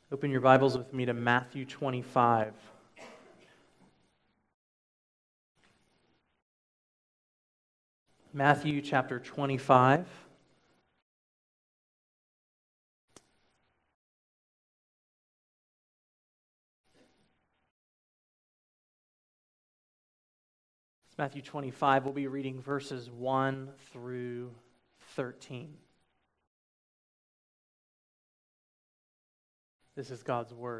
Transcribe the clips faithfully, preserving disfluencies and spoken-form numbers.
Open your Bibles with me to Matthew twenty-five. Matthew chapter twenty-five. It's Matthew twenty-five. We'll be reading verses one through thirteen. This is God's Word.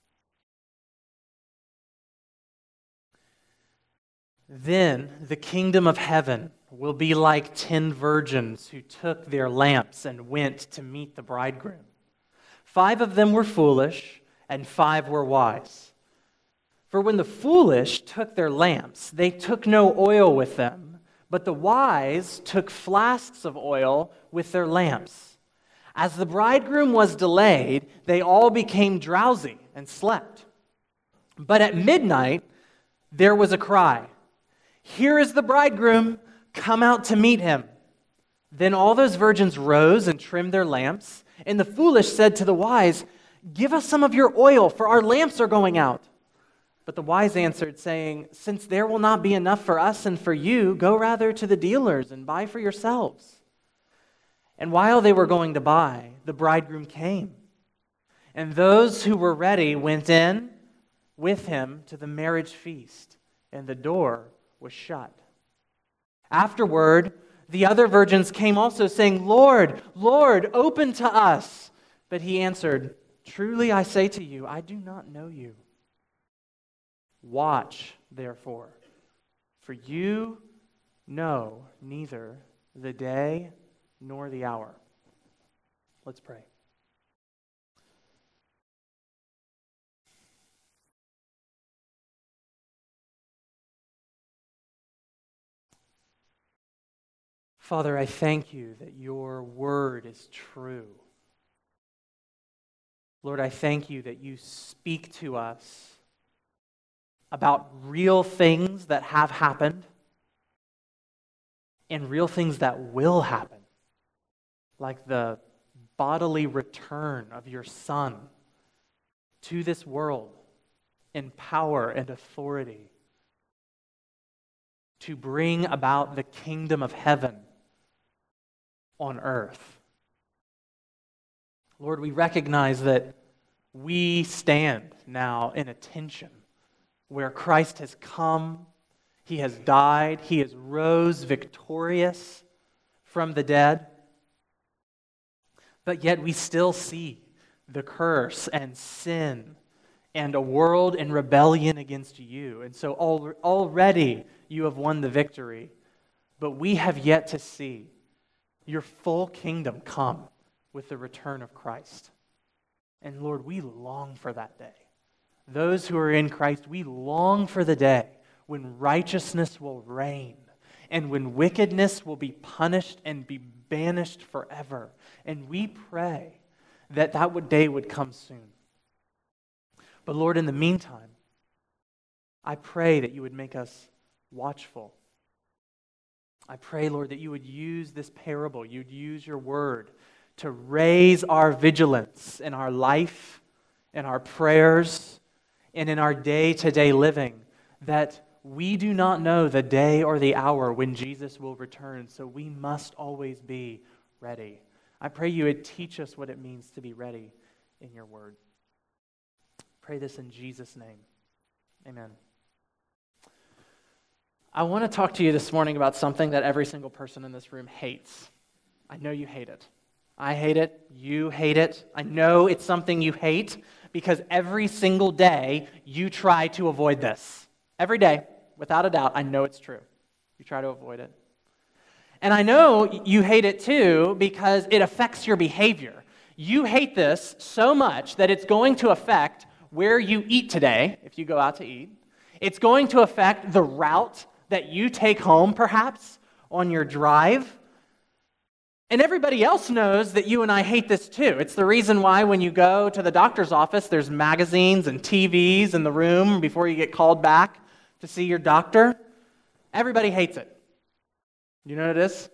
Then the kingdom of heaven will be like ten virgins who took their lamps and went to meet the bridegroom. Five of them were foolish, and five were wise. For when the foolish took their lamps, they took no oil with them, but the wise took flasks of oil with their lamps. As the bridegroom was delayed, they all became drowsy and slept. But at midnight, there was a cry, "Here is the bridegroom, come out to meet him." Then all those virgins rose and trimmed their lamps, and the foolish said to the wise, "Give us some of your oil, for our lamps are going out." But the wise answered, saying, "Since there will not be enough for us and for you, go rather to the dealers and buy for yourselves." And while they were going to buy, the bridegroom came. And those who were ready went in with him to the marriage feast, and the door was shut. Afterward, the other virgins came also, saying, "Lord, Lord, open to us." But he answered, "Truly I say to you, I do not know you. Watch, therefore, for you know neither the day nor the hour." Let's pray. Father, I thank you that your word is true. Lord, I thank you that you speak to us about real things that have happened and real things that will happen, like the bodily return of your Son to this world in power and authority to bring about the kingdom of heaven on earth. Lord, we recognize that we stand now in a tension where Christ has come, he has died, he has rose victorious from the dead. But yet we still see the curse and sin and a world in rebellion against you. And so al- already you have won the victory, but we have yet to see your full kingdom come with the return of Christ. And Lord, we long for that day. Those who are in Christ, we long for the day when righteousness will reign and when wickedness will be punished and be banished forever. And we pray that that day would come soon. But Lord, in the meantime, I pray that you would make us watchful. I pray, Lord, that you would use this parable, you'd use your word to raise our vigilance in our life, in our prayers, and in our day-to-day living, that we do not know the day or the hour when Jesus will return, so we must always be ready. I pray you would teach us what it means to be ready in your word. Pray this in Jesus' name. Amen. I want to talk to you this morning about something that every single person in this room hates. I know you hate it. I hate it. You hate it. I know it's something you hate because every single day you try to avoid this. Every day, without a doubt, I know it's true. You try to avoid it. And I know you hate it too because it affects your behavior. You hate this so much that it's going to affect where you eat today, if you go out to eat. It's going to affect the route that you take home, perhaps, on your drive. And everybody else knows that you and I hate this too. It's the reason why when you go to the doctor's office, there's magazines and T Vs in the room before you get called back to see your doctor. Everybody hates it. You know what it is?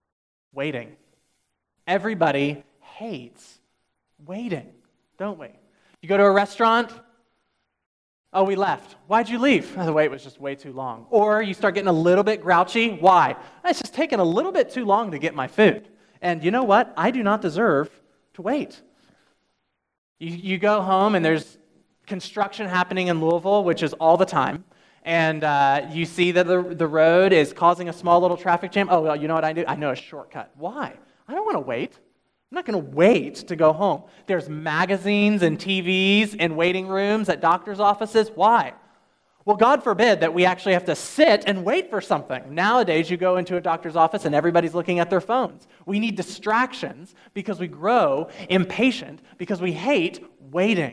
Waiting. Everybody hates waiting, don't we? You go to a restaurant, oh, we left. Why'd you leave? Oh, the wait was just way too long. Or you start getting a little bit grouchy. Why? It's just taking a little bit too long to get my food. And you know what? I do not deserve to wait. You, you go home and there's construction happening in Louisville, which is all the time. And uh, you see that the, the road is causing a small little traffic jam. Oh, well, you know what I do? I know a shortcut. Why? I don't want to wait. I'm not going to wait to go home. There's magazines and T Vs and waiting rooms at doctor's offices. Why? Well, God forbid that we actually have to sit and wait for something. Nowadays, you go into a doctor's office and everybody's looking at their phones. We need distractions because we grow impatient because we hate waiting.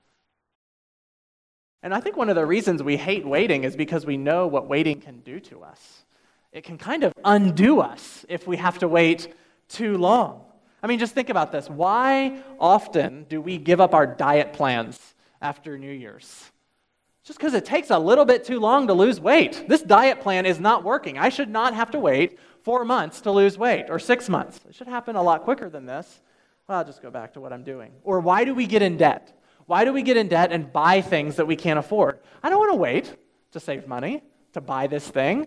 And I think one of the reasons we hate waiting is because we know what waiting can do to us. It can kind of undo us if we have to wait too long. I mean, just think about this. Why often do we give up our diet plans after New Year's? Just because it takes a little bit too long to lose weight. This diet plan is not working. I should not have to wait four months to lose weight or six months. It should happen a lot quicker than this. Well, I'll just go back to what I'm doing. Or why do we get in debt? Why do we get in debt and buy things that we can't afford? I don't want to wait to save money to buy this thing.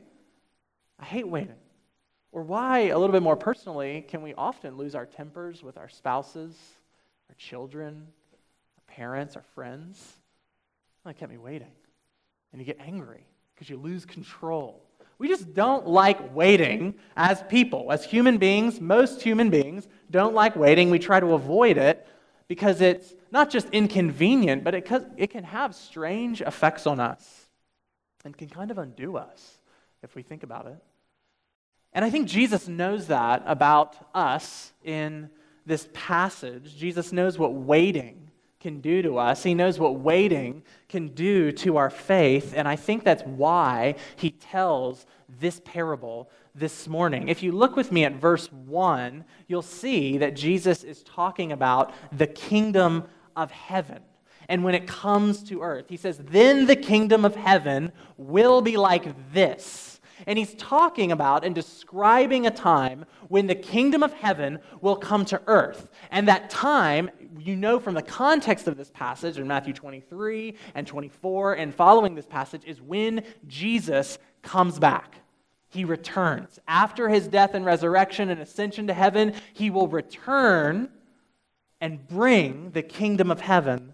I hate waiting. Or why, a little bit more personally, can we often lose our tempers with our spouses, our children, our parents, our friends? Well, that kept me waiting. And you get angry because you lose control. We just don't like waiting as people. As human beings, most human beings don't like waiting. We try to avoid it because it's not just inconvenient, but it, it can have strange effects on us and can kind of undo us if we think about it. And I think Jesus knows that about us in this passage. Jesus knows what waiting can do to us. He knows what waiting can do to our faith. And I think that's why he tells this parable this morning. If you look with me at verse one, you'll see that Jesus is talking about the kingdom of heaven. And when it comes to earth, he says, then the kingdom of heaven will be like this. And he's talking about and describing a time when the kingdom of heaven will come to earth. And that time, you know from the context of this passage in Matthew twenty-three and twenty-four and following this passage, is when Jesus comes back. He returns. After his death and resurrection and ascension to heaven, he will return and bring the kingdom of heaven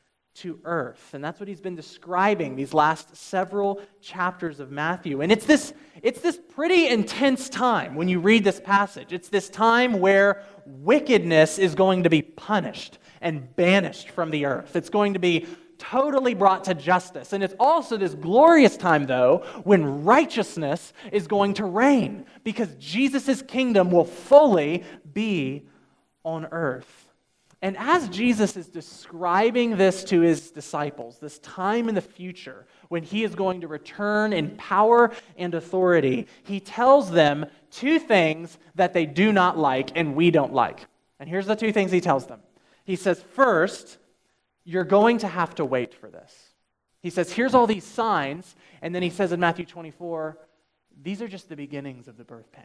to earth. And that's what he's been describing these last several chapters of Matthew. And it's this, it's this pretty intense time when you read this passage. It's this time where wickedness is going to be punished and banished from the earth. It's going to be totally brought to justice. And it's also this glorious time, though, when righteousness is going to reign because Jesus' kingdom will fully be on earth. And as Jesus is describing this to his disciples, this time in the future when he is going to return in power and authority, he tells them two things that they do not like and we don't like. And here's the two things he tells them. He says, first, you're going to have to wait for this. He says, here's all these signs. And then he says in Matthew twenty-four, these are just the beginnings of the birth pains.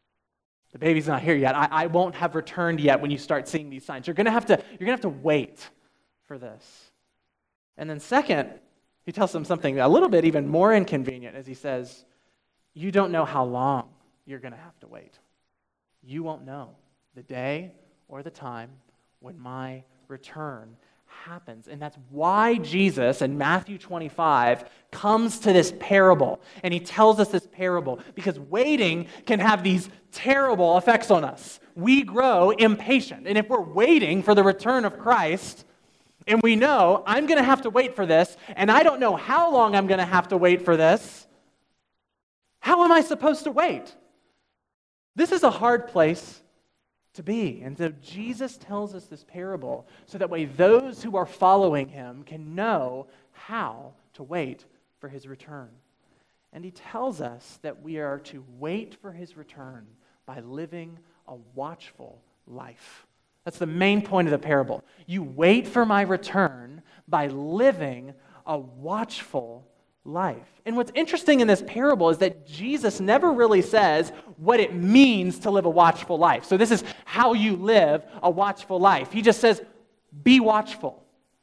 The baby's not here yet. I, I won't have returned yet when you start seeing these signs. You're going to have to, you're going to have to wait for this. And then second, he tells them something a little bit even more inconvenient as he says, you don't know how long you're going to have to wait. You won't know the day or the time when my return happens. And that's why Jesus in Matthew twenty-five comes to this parable. And he tells us this parable because waiting can have these terrible effects on us. We grow impatient. And if we're waiting for the return of Christ, and we know I'm going to have to wait for this, and I don't know how long I'm going to have to wait for this, how am I supposed to wait? This is a hard place to be. And so Jesus tells us this parable so that way those who are following him can know how to wait for his return. And he tells us that we are to wait for his return by living a watchful life. That's the main point of the parable. You wait for my return by living a watchful life. And what's interesting in this parable is that Jesus never really says what it means to live a watchful life. So this is how you live a watchful life. He just says, be watchful.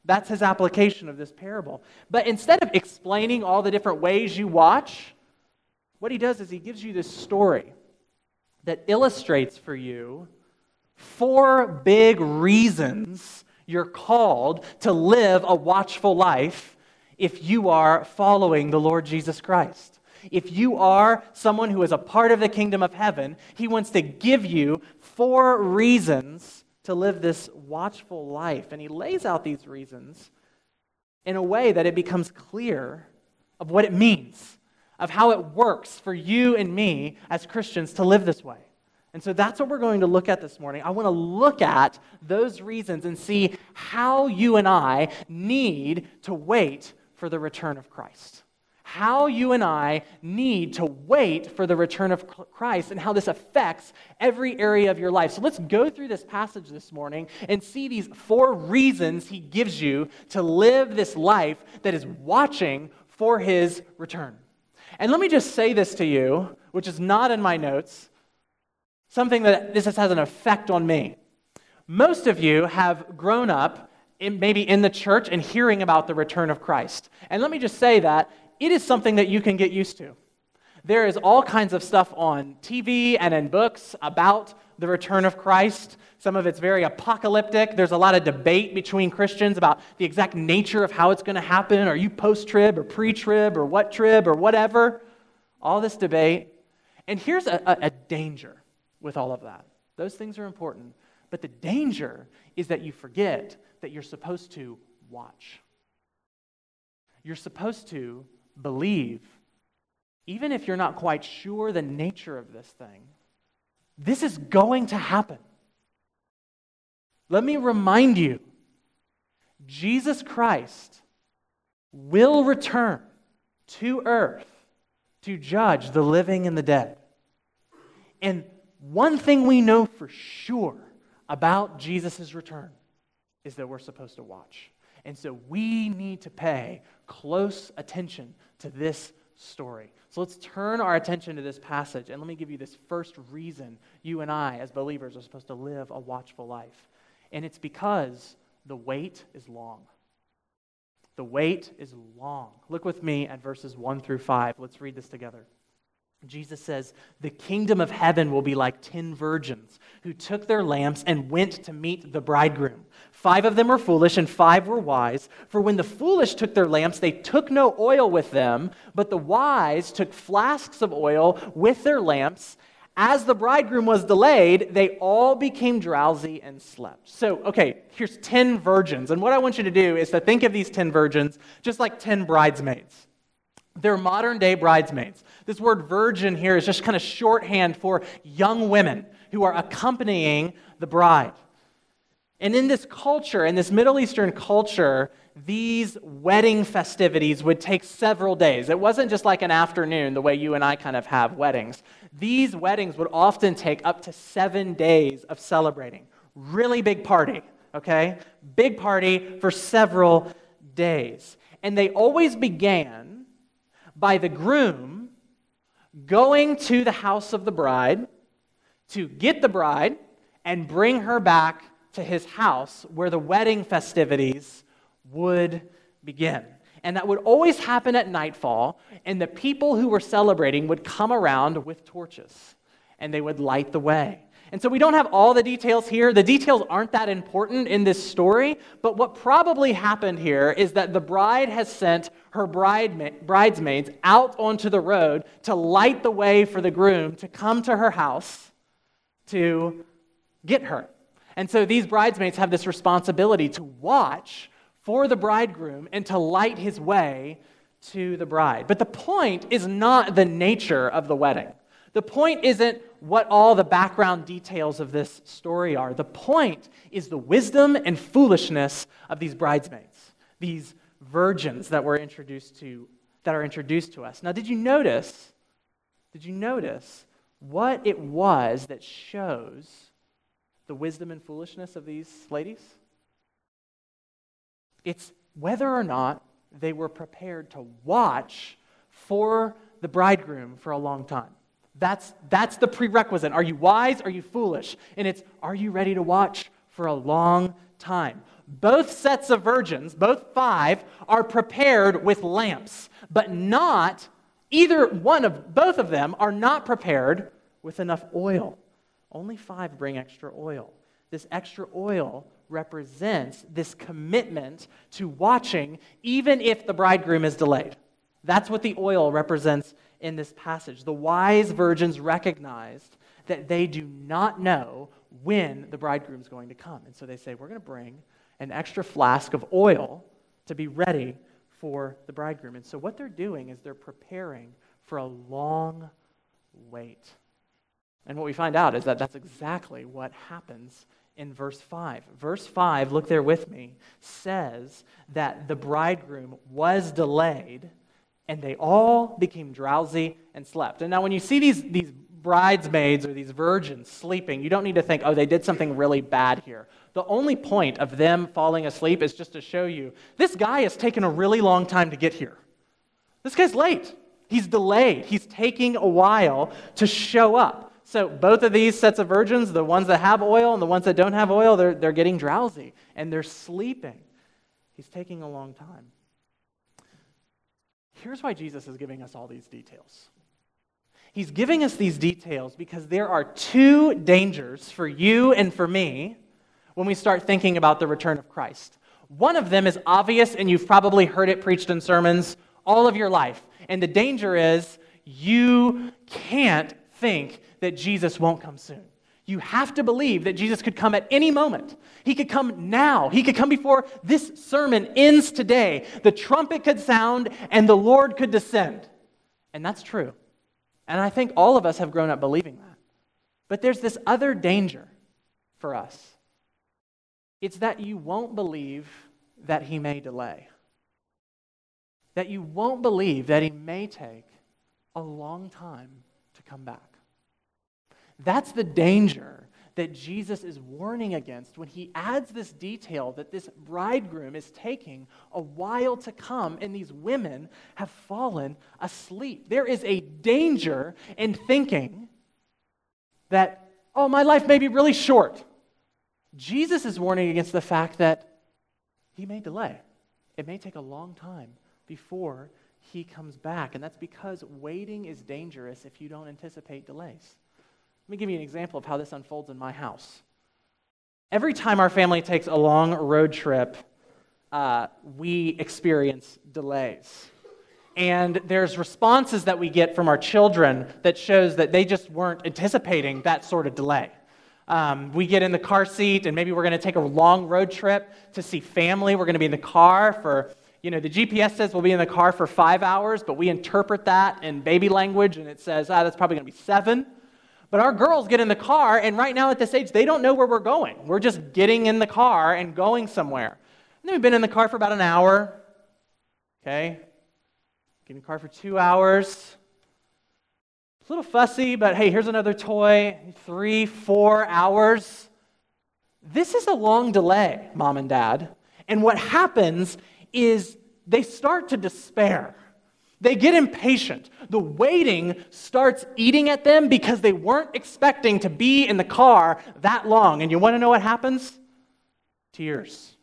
That's his application of this parable. But instead of explaining all the different ways you watch, what he does is he gives you this story that illustrates for you four big reasons you're called to live a watchful life if you are following the Lord Jesus Christ. If you are someone who is a part of the kingdom of heaven, he wants to give you four reasons to live this watchful life. And he lays out these reasons in a way that it becomes clear of what it means, of how it works for you and me as Christians to live this way. And so that's what we're going to look at this morning. I want to look at those reasons and see how you and I need to wait for the return of Christ. How you and I need to wait for the return of Christ and how this affects every area of your life. So let's go through this passage this morning and see these four reasons he gives you to live this life that is watching for his return. And let me just say this to you, which is not in my notes, something that this has an effect on me. Most of you have grown up in, maybe in the church and hearing about the return of Christ. And let me just say that it is something that you can get used to. There is all kinds of stuff on T V and in books about the return of Christ. Some of it's very apocalyptic. There's a lot of debate between Christians about the exact nature of how it's going to happen. Are you post-trib or pre-trib or what trib or whatever? All this debate. And here's a, a, a danger with all of that. Those things are important. But the danger is that you forget that you're supposed to watch. You're supposed to believe, even if you're not quite sure the nature of this thing, this is going to happen. Let me remind you, Jesus Christ will return to earth to judge the living and the dead. And one thing we know for sure about Jesus' return is that we're supposed to watch. And so we need to pay close attention to this story. So let's turn our attention to this passage, and let me give you this first reason you and I, as believers, are supposed to live a watchful life. And it's because the wait is long. The wait is long. Look with me at verses one through five. Let's read this together. Jesus says, "The kingdom of heaven will be like ten virgins who took their lamps and went to meet the bridegroom. Five of them were foolish and five were wise. For when the foolish took their lamps, they took no oil with them, but the wise took flasks of oil with their lamps. As the bridegroom was delayed, they all became drowsy and slept." So, okay, here's ten virgins. And what I want you to do is to think of these ten virgins just like ten bridesmaids. They're modern-day bridesmaids. This word virgin here is just kind of shorthand for young women who are accompanying the bride. And in this culture, in this Middle Eastern culture, these wedding festivities would take several days. It wasn't just like an afternoon, the way you and I kind of have weddings. These weddings would often take up to seven days of celebrating. Really big party, okay? Big party for several days. And they always began by the groom going to the house of the bride to get the bride and bring her back to his house where the wedding festivities would begin. And that would always happen at nightfall, and the people who were celebrating would come around with torches, and they would light the way. And so we don't have all the details here. The details aren't that important in this story, but what probably happened here is that the bride has sent her bride, bridesmaids out onto the road to light the way for the groom to come to her house to get her. And so these bridesmaids have this responsibility to watch for the bridegroom and to light his way to the bride. But the point is not the nature of the wedding. The point isn't what all the background details of this story are. The point is the wisdom and foolishness of these bridesmaids, these virgins that were introduced to, that are introduced to us. Now, did you notice, did you notice what it was that shows the wisdom and foolishness of these ladies? It's whether or not they were prepared to watch for the bridegroom for a long time. That's, that's the prerequisite. Are you wise? Are you foolish? And it's, are you ready to watch for a long time. Both sets of virgins, both five, are prepared with lamps, but not, either one of, both of them are not prepared with enough oil. Only five bring extra oil. This extra oil represents this commitment to watching even if the bridegroom is delayed. That's what the oil represents in this passage. The wise virgins recognized that they do not know when the bridegroom is going to come. And so they say, we're going to bring an extra flask of oil to be ready for the bridegroom. And so what they're doing is they're preparing for a long wait. And what we find out is that that's exactly what happens in verse five. Verse five, look there with me, says that the bridegroom was delayed and they all became drowsy and slept. And now when you see these, these bridesmaids or these virgins sleeping, you don't need to think, oh, they did something really bad here. The only point of them falling asleep is just to show you, this guy has taken a really long time to get here. This guy's late. He's delayed. He's taking a while to show up. So both of these sets of virgins, the ones that have oil and the ones that don't have oil, they're, they're getting drowsy and they're sleeping. He's taking a long time. Here's why Jesus is giving us all these details. He's giving us these details because there are two dangers for you and for me when we start thinking about the return of Christ. One of them is obvious, and you've probably heard it preached in sermons all of your life. And the danger is you can't think that Jesus won't come soon. You have to believe that Jesus could come at any moment. He could come now. He could come before this sermon ends today. The trumpet could sound and the Lord could descend. And that's true. And I think all of us have grown up believing that. But there's this other danger for us. It's that you won't believe that he may delay. That you won't believe that he may take a long time to come back. That's the danger that Jesus is warning against when he adds this detail that this bridegroom is taking a while to come and these women have fallen asleep. There is a danger in thinking that, oh, my life may be really short. Jesus is warning against the fact that he may delay. It may take a long time before he comes back, and that's because waiting is dangerous if you don't anticipate delays. Let me give you an example of how this unfolds in my house. Every time our family takes a long road trip, uh, we experience delays. And there's responses that we get from our children that shows that they just weren't anticipating that sort of delay. Um, we get in the car seat, and maybe we're going to take a long road trip to see family. We're going to be in the car for, you know, the G P S says we'll be in the car for five hours, but we interpret that in baby language, and it says, ah, that's probably going to be seven. But our girls get in the car, and right now at this age, they don't know where we're going. We're just getting in the car and going somewhere. And then we've been in the car for about an hour. Okay? Get in the car for two hours. A little fussy, but hey, here's another toy. Three, four hours. This is a long delay, Mom and Dad. And what happens is they start to despair. They get impatient. The waiting starts eating at them because they weren't expecting to be in the car that long. And you want to know what happens? Tears.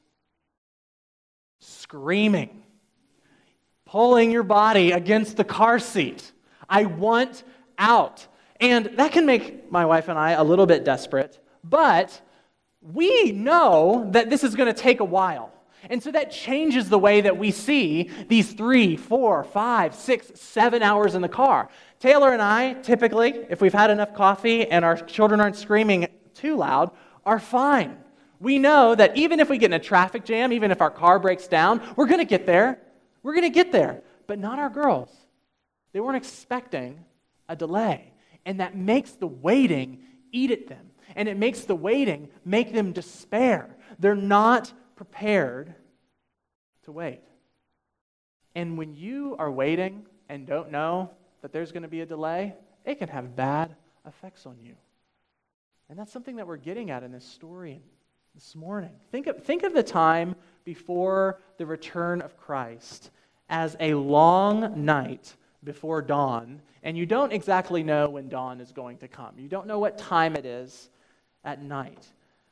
Screaming. Pulling your body against the car seat. I want out. And that can make my wife and I a little bit desperate, but we know that this is going to take a while. And so that changes the way that we see these three, four, five, six, seven hours in the car. Taylor and I, typically, if we've had enough coffee and our children aren't screaming too loud, are fine. We know that even if we get in a traffic jam, even if our car breaks down, we're going to get there. We're going to get there. But not our girls. They weren't expecting a delay. And that makes the waiting eat at them. And it makes the waiting make them despair. They're not prepared to wait. And when you are waiting and don't know that there's going to be a delay, it can have bad effects on you. And that's something that we're getting at in this story this morning. Think of, think of the time before the return of Christ as a long night before dawn, and you don't exactly know when dawn is going to come. You don't know what time it is at night.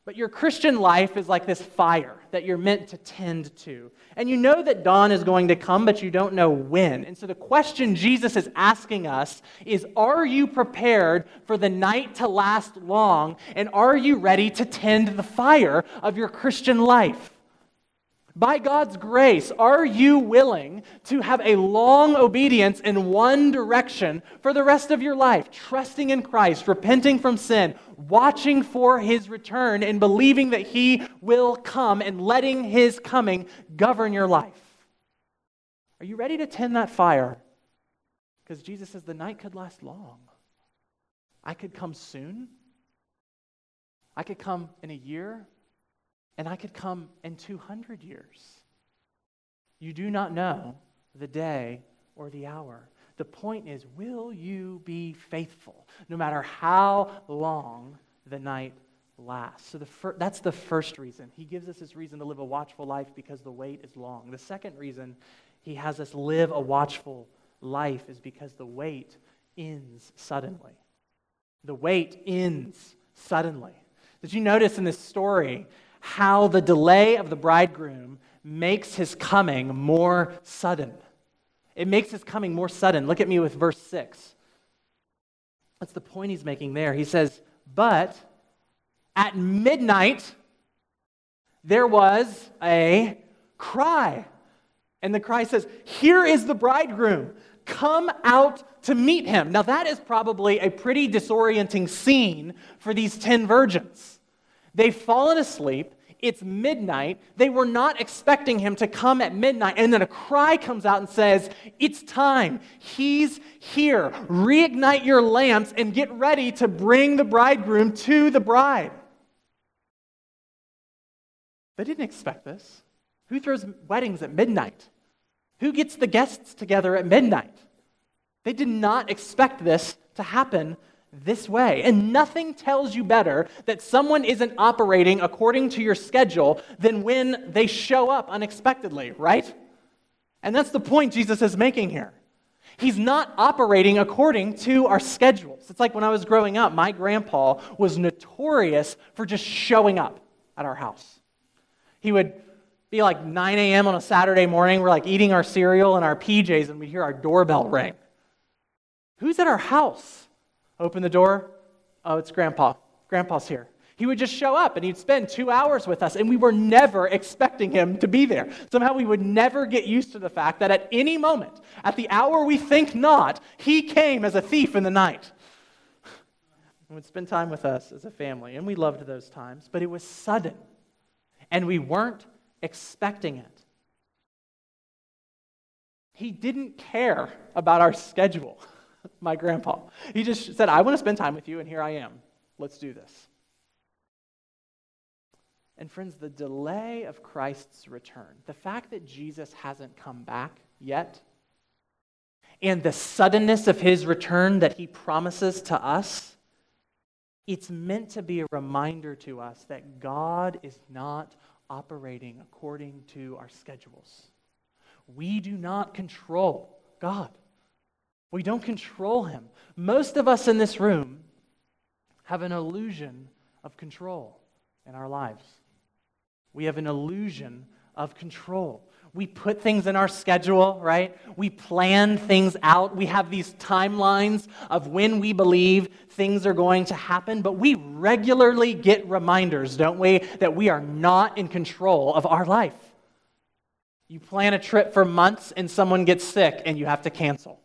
But your Christian life is like this fire that you're meant to tend to. And you know that dawn is going to come, but you don't know when. And so the question Jesus is asking us is, are you prepared for the night to last long? And are you ready to tend the fire of your Christian life? By God's grace, are you willing to have a long obedience in one direction for the rest of your life, trusting in Christ, repenting from sin, watching for His return, and believing that He will come and letting His coming govern your life? Are you ready to tend that fire? Because Jesus says the night could last long. I could come soon. I could come in a year. And I could come in two hundred years. You do not know the day or the hour. The point is, will you be faithful no matter how long the night lasts? So the fir- that's the first reason. He gives us this reason to live a watchful life because the wait is long. The second reason he has us live a watchful life is because the wait ends suddenly. The wait ends suddenly. Did you notice in this story how the delay of the bridegroom makes his coming more sudden? It makes his coming more sudden. Look at me with verse six. That's the point he's making there. He says, but at midnight there was a cry. And the cry says, here is the bridegroom. Come out to meet him. Now that is probably a pretty disorienting scene for these ten virgins. They've fallen asleep. It's midnight. They were not expecting him to come at midnight. And then a cry comes out and says, it's time. He's here. Reignite your lamps and get ready to bring the bridegroom to the bride. They didn't expect this. Who throws weddings at midnight? Who gets the guests together at midnight? They did not expect this to happen this way. And nothing tells you better that someone isn't operating according to your schedule than when they show up unexpectedly, right? And that's the point Jesus is making here. He's not operating according to our schedules. It's like when I was growing up, my grandpa was notorious for just showing up at our house. He would be like nine a.m. on a Saturday morning. We're like eating our cereal and our P Js, and we hear our doorbell ring. Who's at our house? Open the door. Oh, it's Grandpa. Grandpa's here. He would just show up and he'd spend two hours with us, and we were never expecting him to be there. Somehow we would never get used to the fact that at any moment, at the hour we think not, he came as a thief in the night. And would spend time with us as a family, and we loved those times, but it was sudden, and we weren't expecting it. He didn't care about our schedule. My grandpa. He just said, I want to spend time with you, and here I am. Let's do this. And friends, the delay of Christ's return, the fact that Jesus hasn't come back yet, and the suddenness of his return that he promises to us, it's meant to be a reminder to us that God is not operating according to our schedules. We do not control God. We don't control him. Most of us in this room have an illusion of control in our lives. We have an illusion of control. We put things in our schedule, right? We plan things out. We have these timelines of when we believe things are going to happen, but we regularly get reminders, don't we, that we are not in control of our life. You plan a trip for months and someone gets sick and you have to cancel.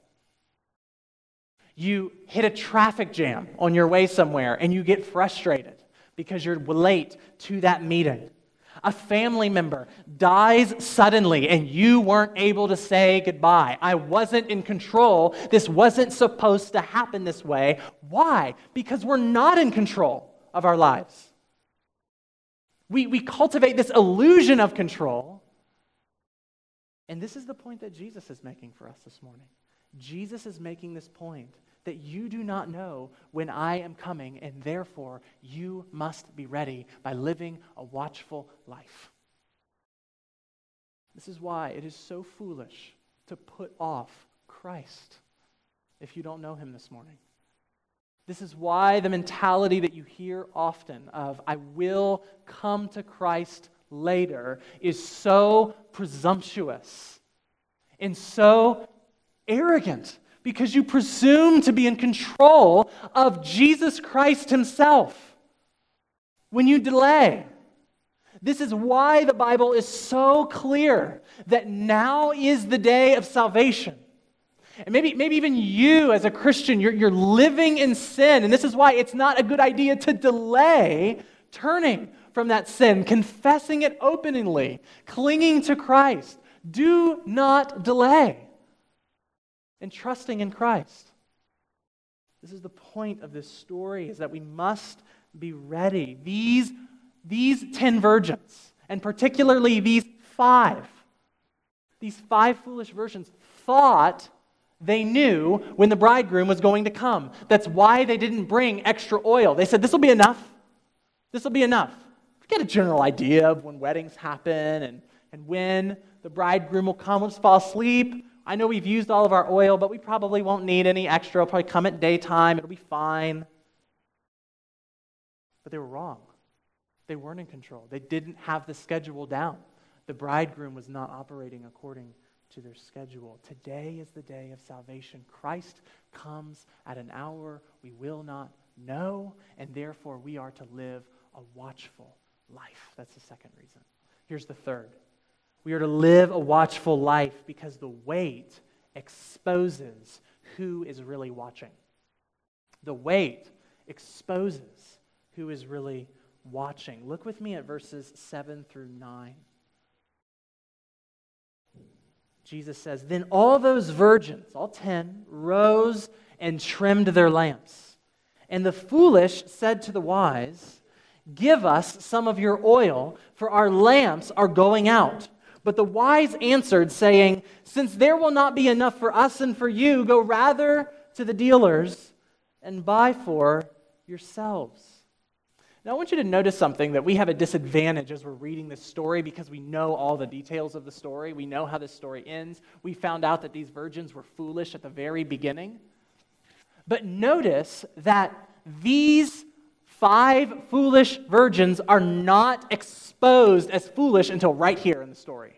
You hit a traffic jam on your way somewhere and you get frustrated because you're late to that meeting. A family member dies suddenly and you weren't able to say goodbye. I wasn't in control. This wasn't supposed to happen this way. Why? Because we're not in control of our lives. We, we cultivate this illusion of control. And this is the point that Jesus is making for us this morning. Jesus is making this point that you do not know when I am coming, and therefore you must be ready by living a watchful life. This is why it is so foolish to put off Christ if you don't know him this morning. This is why the mentality that you hear often of, I will come to Christ later, is so presumptuous and so arrogant, because you presume to be in control of Jesus Christ himself when you delay. This is why the Bible is so clear that now is the day of salvation. And maybe, maybe even you as a Christian, you're, you're living in sin, and this is why it's not a good idea to delay turning from that sin, confessing it openly, clinging to Christ. Do not delay in trusting in Christ. This is the point of this story, is that we must be ready. These, these ten virgins, and particularly these five, these five foolish virgins thought they knew when the bridegroom was going to come. That's why they didn't bring extra oil. They said, this will be enough. This will be enough. We get a general idea of when weddings happen and, and when the bridegroom will come. We'll just fall asleep. I know we've used all of our oil, but we probably won't need any extra. It'll probably come at daytime. It'll be fine. But they were wrong. They weren't in control. They didn't have the schedule down. The bridegroom was not operating according to their schedule. Today is the day of salvation. Christ comes at an hour we will not know, and therefore we are to live a watchful life. That's the second reason. Here's the third. We are to live a watchful life because the wait exposes who is really watching. The wait exposes who is really watching. Look with me at verses seven through nine. Jesus says, then all those virgins, all ten, rose and trimmed their lamps. And the foolish said to the wise, give us some of your oil, for our lamps are going out. But the wise answered, saying, since there will not be enough for us and for you, go rather to the dealers and buy for yourselves. Now, I want you to notice something, that we have a disadvantage as we're reading this story because we know all the details of the story. We know how this story ends. We found out that these virgins were foolish at the very beginning. But notice that these five foolish virgins are not exposed as foolish until right here in the story.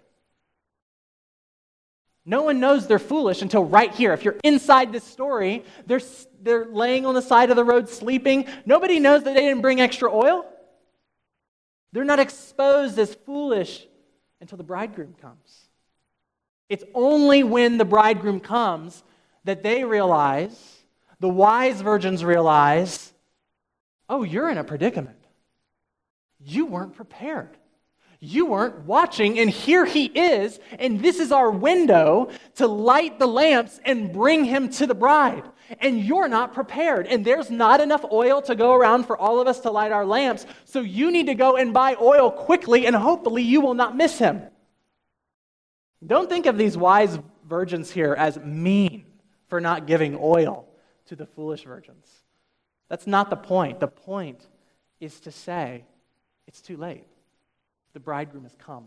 No one knows they're foolish until right here. If you're inside this story, they're, they're laying on the side of the road sleeping. Nobody knows that they didn't bring extra oil. They're not exposed as foolish until the bridegroom comes. It's only when the bridegroom comes that they realize, the wise virgins realize, oh, you're in a predicament. You weren't prepared. You weren't watching, and here he is, and this is our window to light the lamps and bring him to the bride. And you're not prepared, and there's not enough oil to go around for all of us to light our lamps, so you need to go and buy oil quickly, and hopefully you will not miss him. Don't think of these wise virgins here as mean for not giving oil to the foolish virgins. That's not the point. The point is to say, it's too late. The bridegroom has come.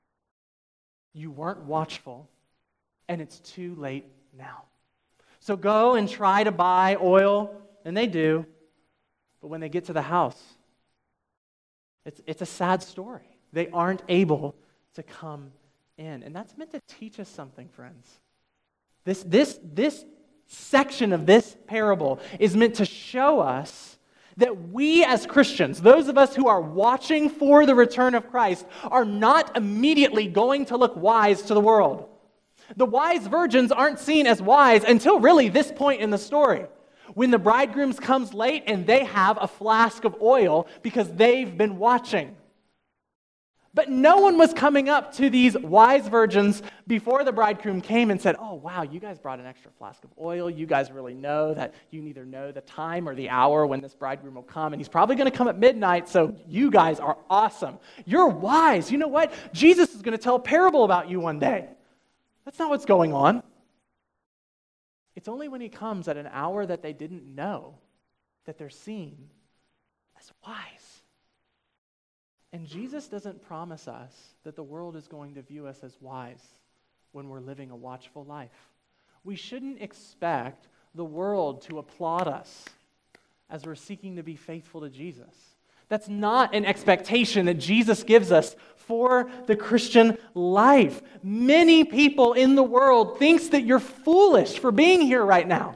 You weren't watchful, and it's too late now. So go and try to buy oil, and they do, but when they get to the house, it's, it's a sad story. They aren't able to come in, and that's meant to teach us something, friends. This, this, this section of this parable is meant to show us that we as Christians, those of us who are watching for the return of Christ, are not immediately going to look wise to the world. The wise virgins aren't seen as wise until really this point in the story, when the bridegroom comes late and they have a flask of oil because they've been watching. But no one was coming up to these wise virgins before the bridegroom came and said, oh, wow, you guys brought an extra flask of oil. You guys really know that you neither know the time or the hour when this bridegroom will come, and he's probably going to come at midnight, so you guys are awesome. You're wise. You know what? Jesus is going to tell a parable about you one day. That's not what's going on. It's only when he comes at an hour that they didn't know that they're seen as wise. And Jesus doesn't promise us that the world is going to view us as wise when we're living a watchful life. We shouldn't expect the world to applaud us as we're seeking to be faithful to Jesus. That's not an expectation that Jesus gives us for the Christian life. Many people in the world thinks that you're foolish for being here right now.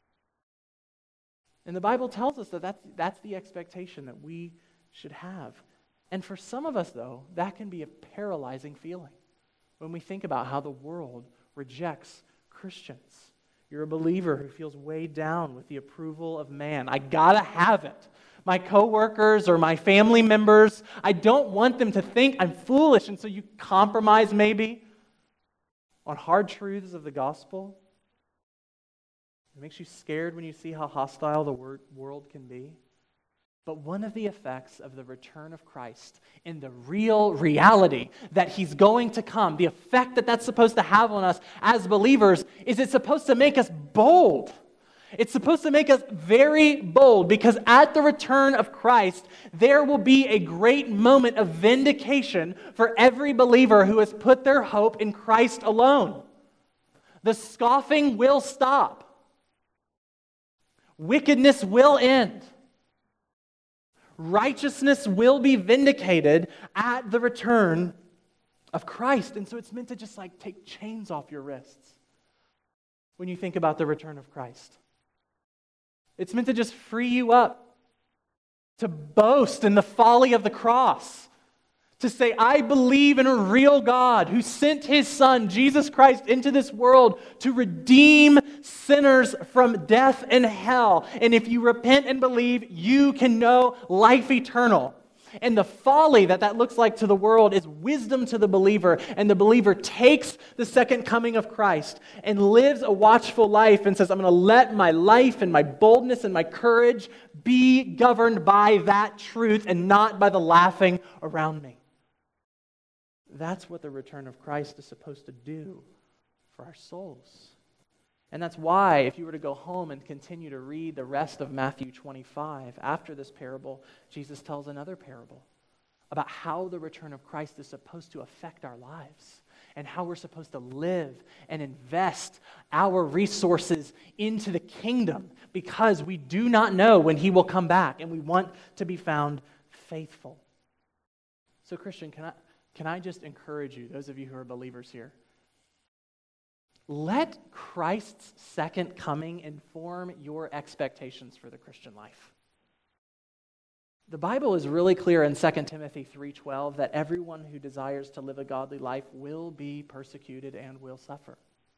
And the Bible tells us that that's, that's the expectation that we should have. And for some of us, though, that can be a paralyzing feeling when we think about how the world rejects Christians. You're a believer who feels weighed down with the approval of man. I gotta have it. My coworkers or my family members, I don't want them to think I'm foolish, and so you compromise maybe on hard truths of the gospel. It makes you scared when you see how hostile the world can be. But one of the effects of the return of Christ in the real reality that He's going to come, the effect that that's supposed to have on us as believers, is it's supposed to make us bold. It's supposed to make us very bold, because at the return of Christ, there will be a great moment of vindication for every believer who has put their hope in Christ alone. The scoffing will stop. Wickedness will end. Righteousness will be vindicated at the return of Christ. And so it's meant to just like take chains off your wrists when you think about the return of Christ. It's meant to just free you up to boast in the folly of the cross. To say, I believe in a real God who sent His Son, Jesus Christ, into this world to redeem sinners from death and hell. And if you repent and believe, you can know life eternal. And the folly that that looks like to the world is wisdom to the believer. And the believer takes the second coming of Christ and lives a watchful life and says, I'm going to let my life and my boldness and my courage be governed by that truth and not by the laughing around me. That's what the return of Christ is supposed to do for our souls. And that's why, if you were to go home and continue to read the rest of Matthew twenty-five, after this parable, Jesus tells another parable about how the return of Christ is supposed to affect our lives and how we're supposed to live and invest our resources into the kingdom, because we do not know when He will come back, and we want to be found faithful. So, Christian, can I... Can I just encourage you, those of you who are believers here, let Christ's second coming inform your expectations for the Christian life. The Bible is really clear in Second Timothy three twelve that everyone who desires to live a godly life will be persecuted and will suffer.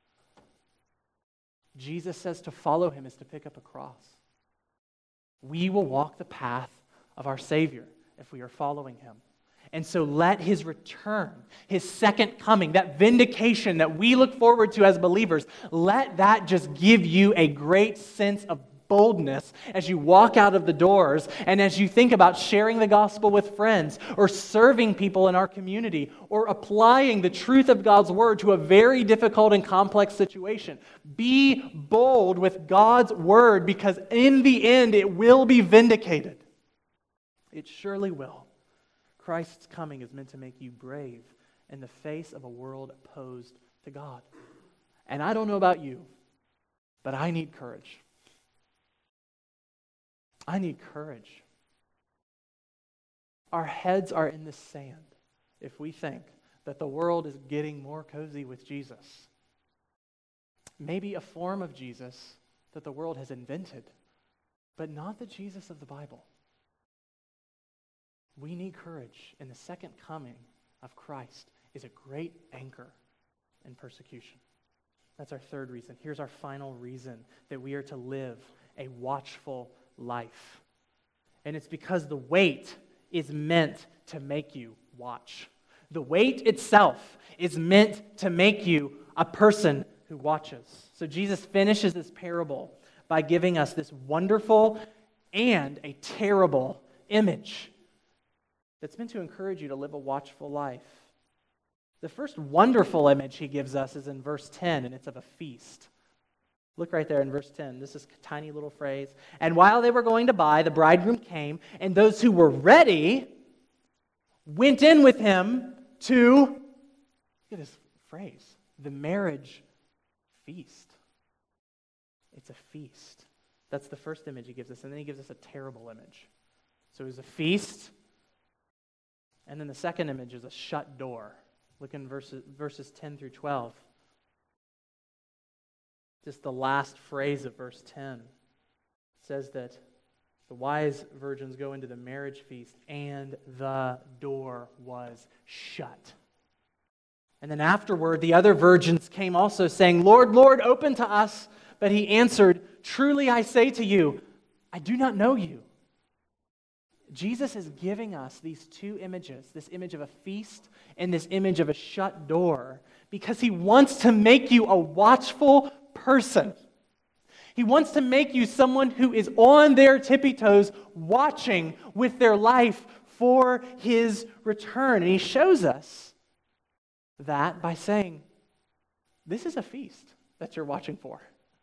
Jesus says to follow Him is to pick up a cross. We will walk the path of our Savior if we are following Him. And so let His return, His second coming, that vindication that we look forward to as believers, let that just give you a great sense of boldness as you walk out of the doors and as you think about sharing the gospel with friends or serving people in our community or applying the truth of God's word to a very difficult and complex situation. Be bold with God's word, because in the end it will be vindicated. It surely will. Christ's coming is meant to make you brave in the face of a world opposed to God. And I don't know about you, but I need courage. I need courage. Our heads are in the sand if we think that the world is getting more cozy with Jesus. Maybe a form of Jesus that the world has invented, but not the Jesus of the Bible. We need courage, and the second coming of Christ is a great anchor in persecution. That's our third reason. Here's our final reason that we are to live a watchful life. And it's because the weight is meant to make you watch. The weight itself is meant to make you a person who watches. So Jesus finishes this parable by giving us this wonderful and a terrible image that's meant to encourage you to live a watchful life. The first wonderful image He gives us is in verse ten, and it's of a feast. Look right there in verse ten. This is a tiny little phrase. And while they were going to buy, the bridegroom came, and those who were ready went in with him to, look at this phrase, the marriage feast. It's a feast. That's the first image he gives us. And then he gives us a terrible image. So it was a feast. And then the second image is a shut door. Look in verses, verses ten through twelve. Just the last phrase of verse ten. It says that the wise virgins go into the marriage feast and the door was shut. And then afterward, the other virgins came also saying, Lord, Lord, open to us. But he answered, truly I say to you, I do not know you. Jesus is giving us these two images, this image of a feast and this image of a shut door, because he wants to make you a watchful person. He wants to make you someone who is on their tippy toes, watching with their life for his return. And he shows us that by saying, this is a feast that you're watching for.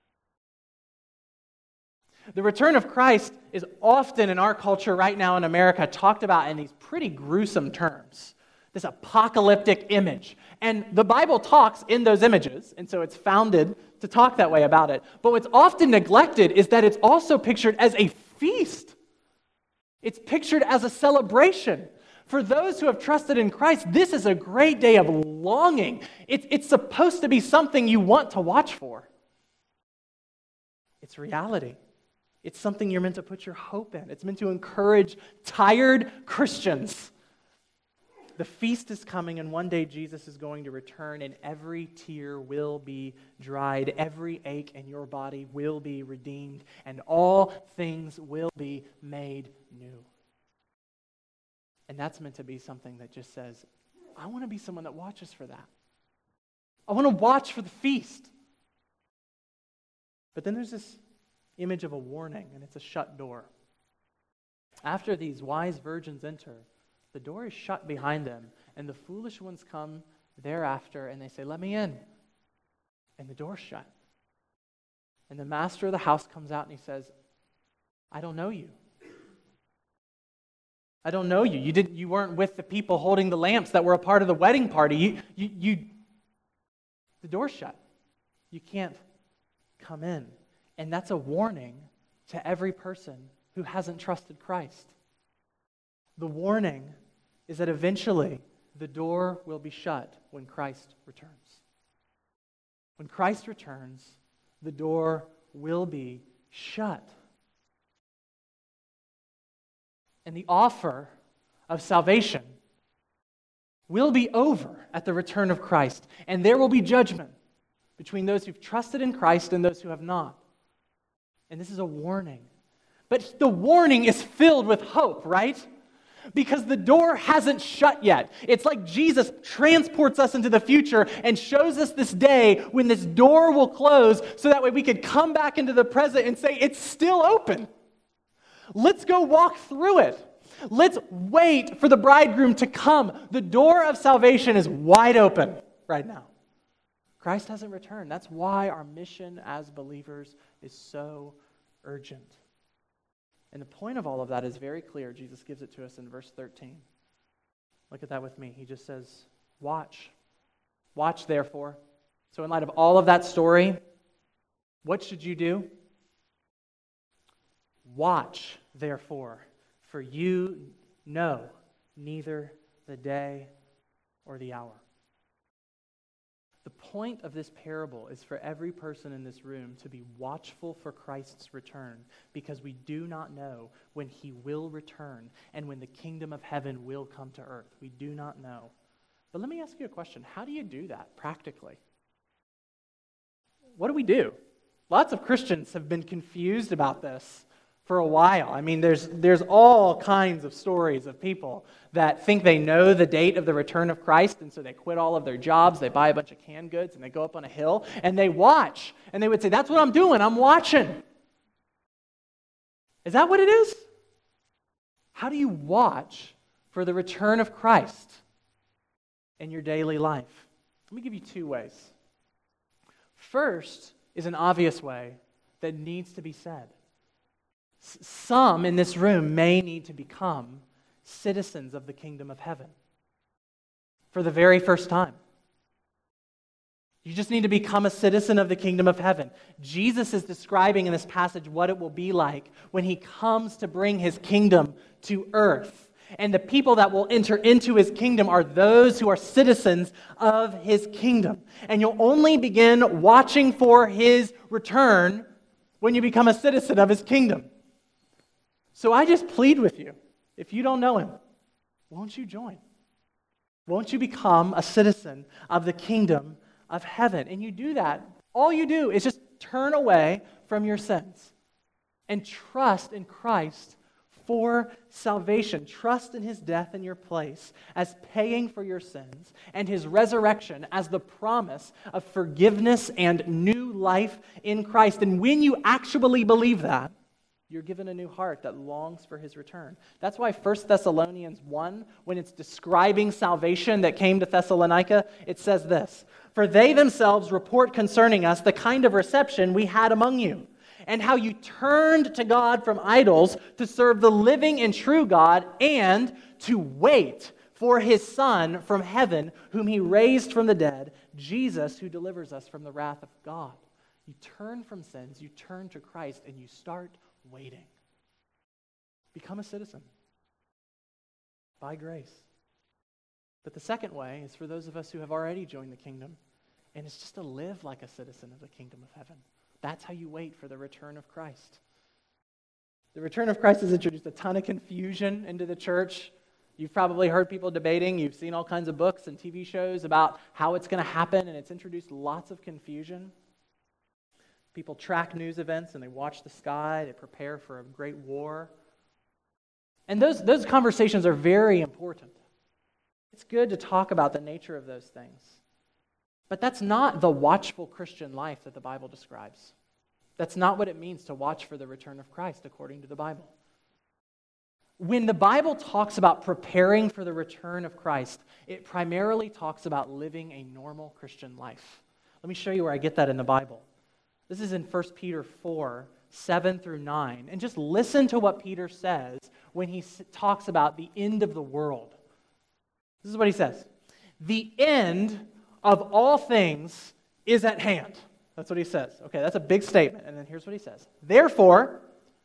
The return of Christ is often in our culture right now in America talked about in these pretty gruesome terms. This apocalyptic image. And the Bible talks in those images, and so it's founded to talk that way about it. But what's often neglected is that it's also pictured as a feast. It's pictured as a celebration. For those who have trusted in Christ, this is a great day of longing. It's, it's supposed to be something you want to watch for. It's reality. It's something you're meant to put your hope in. It's meant to encourage tired Christians. The feast is coming, and one day Jesus is going to return, and every tear will be dried. Every ache in your body will be redeemed, and all things will be made new. And that's meant to be something that just says, I want to be someone that watches for that. I want to watch for the feast. But then there's this image of a warning, and it's a shut door. After these wise virgins enter, the door is shut behind them, and the foolish ones come thereafter, and they say, let me in. And the door's shut. And the master of the house comes out and he says, I don't know you. I don't know you. You didn't. You weren't with the people holding the lamps that were a part of the wedding party. You, you, you the door's shut. You can't come in. And that's a warning to every person who hasn't trusted Christ. The warning is that eventually the door will be shut when Christ returns. When Christ returns, the door will be shut. And the offer of salvation will be over at the return of Christ. And there will be judgment between those who've trusted in Christ and those who have not. And this is a warning. But the warning is filled with hope, right? Because the door hasn't shut yet. It's like Jesus transports us into the future and shows us this day when this door will close so that way we could come back into the present and say, it's still open. Let's go walk through it. Let's wait for the bridegroom to come. The door of salvation is wide open right now. Christ hasn't returned. That's why our mission as believers is so urgent. And the point of all of that is very clear. Jesus gives it to us in verse thirteen. Look at that with me. He just says, watch. Watch, therefore. So in light of all of that story, what should you do? Watch, therefore, for you know neither the day or the hour. The point of this parable is for every person in this room to be watchful for Christ's return, because we do not know when he will return and when the kingdom of heaven will come to earth. We do not know. But let me ask you a question. How do you do that practically? What do we do? Lots of Christians have been confused about this for a while. I mean, there's there's all kinds of stories of people that think they know the date of the return of Christ, and so they quit all of their jobs, they buy a bunch of canned goods, and they go up on a hill, and they watch. And they would say, that's what I'm doing, I'm watching. Is that what it is? How do you watch for the return of Christ in your daily life? Let me give you two ways. First is an obvious way that needs to be said. Some in this room may need to become citizens of the kingdom of heaven for the very first time. You just need to become a citizen of the kingdom of heaven. Jesus is describing in this passage what it will be like when he comes to bring his kingdom to earth. And the people that will enter into his kingdom are those who are citizens of his kingdom. And you'll only begin watching for his return when you become a citizen of his kingdom. So I just plead with you, if you don't know him, won't you join? Won't you become a citizen of the kingdom of heaven? And you do that. All you do is just turn away from your sins and trust in Christ for salvation. Trust in his death in your place as paying for your sins, and his resurrection as the promise of forgiveness and new life in Christ. And when you actually believe that, you're given a new heart that longs for his return. That's why First Thessalonians one, when it's describing salvation that came to Thessalonica, it says this: "For they themselves report concerning us the kind of reception we had among you, and how you turned to God from idols to serve the living and true God, and to wait for his Son from heaven, whom he raised from the dead, Jesus, who delivers us from the wrath of God." You turn from sins, you turn to Christ, and you start waiting. Become a citizen by grace. But the second way is for those of us who have already joined the kingdom, and it's just to live like a citizen of the kingdom of heaven. That's how you wait for the return of Christ. The return of Christ has introduced a ton of confusion into the church. You've probably heard people debating. You've seen all kinds of books and T V shows about how it's going to happen, and it's introduced lots of confusion. People track news events and they watch the sky. They prepare for a great war. And those, those conversations are very important. It's good to talk about the nature of those things. But that's not the watchful Christian life that the Bible describes. That's not what it means to watch for the return of Christ according to the Bible. When the Bible talks about preparing for the return of Christ, it primarily talks about living a normal Christian life. Let me show you where I get that in the Bible. This is in First Peter four, seven through nine. And just listen to what Peter says when he talks about the end of the world. This is what he says: "The end of all things is at hand." That's what he says. Okay, that's a big statement. And then here's what he says: "Therefore,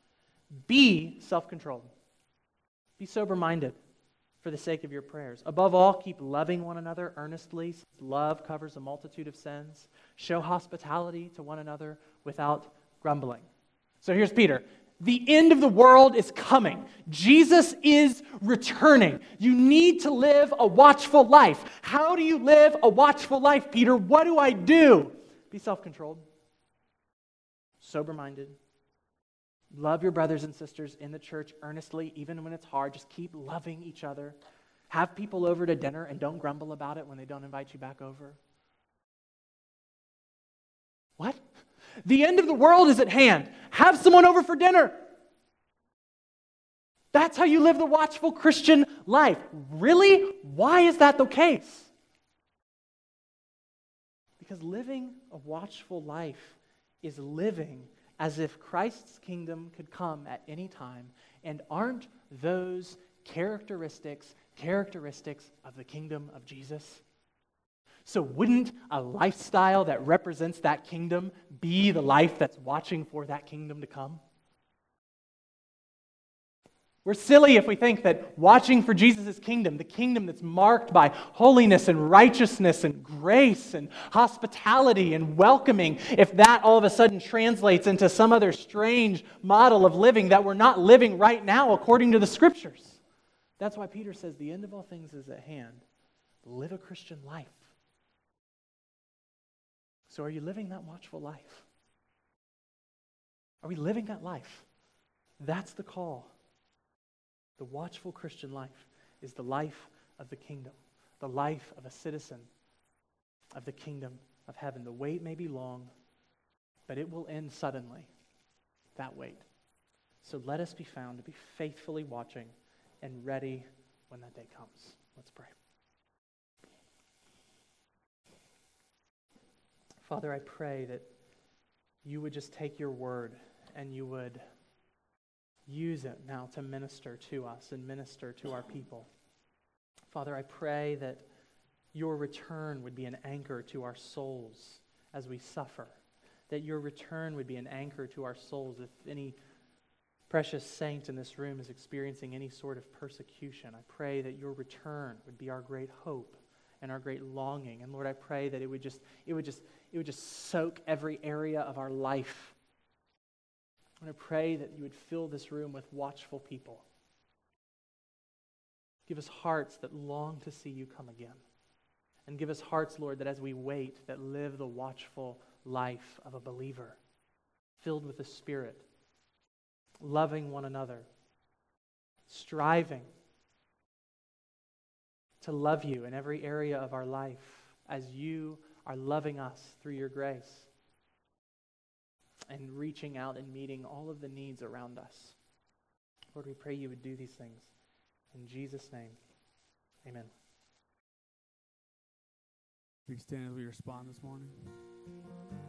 be self-controlled. Be sober-minded for the sake of your prayers. Above all, keep loving one another earnestly, since love covers a multitude of sins. Show hospitality to one another without grumbling." So here's Peter. The end of the world is coming. Jesus is returning. You need to live a watchful life. How do you live a watchful life, Peter? What do I do? Be self-controlled, sober-minded. Love your brothers and sisters in the church earnestly, even when it's hard. Just keep loving each other. Have people over to dinner and don't grumble about it when they don't invite you back over. What? The end of the world is at hand. Have someone over for dinner. That's how you live the watchful Christian life. Really? Why is that the case? Because living a watchful life is living as if Christ's kingdom could come at any time. And aren't those characteristics characteristics of the kingdom of Jesus? So wouldn't a lifestyle that represents that kingdom be the life that's watching for that kingdom to come? We're silly if we think that watching for Jesus' kingdom, the kingdom that's marked by holiness and righteousness and grace and hospitality and welcoming, if that all of a sudden translates into some other strange model of living that we're not living right now according to the Scriptures. That's why Peter says the end of all things is at hand. Live a Christian life. So are you living that watchful life? Are we living that life? That's the call. The watchful Christian life is the life of the kingdom, the life of a citizen of the kingdom of heaven. The wait may be long, but it will end suddenly, that wait. So let us be found to be faithfully watching and ready when that day comes. Let's pray. Father, I pray that you would just take your word and you would use it now to minister to us and minister to our people. Father, I pray that your return would be an anchor to our souls as we suffer. That your return would be an anchor to our souls. If any precious saint in this room is experiencing any sort of persecution, I pray that your return would be our great hope and our great longing. And Lord, I pray that it would just, it would just, it would just soak every area of our life. And I pray that you would fill this room with watchful people. Give us hearts that long to see you come again. And give us hearts, Lord, that as we wait, that live the watchful life of a believer, filled with the Spirit, loving one another, striving to love you in every area of our life as you are loving us through your grace and reaching out and meeting all of the needs around us. Lord, we pray you would do these things. In Jesus' name, amen. We stand as we respond this morning.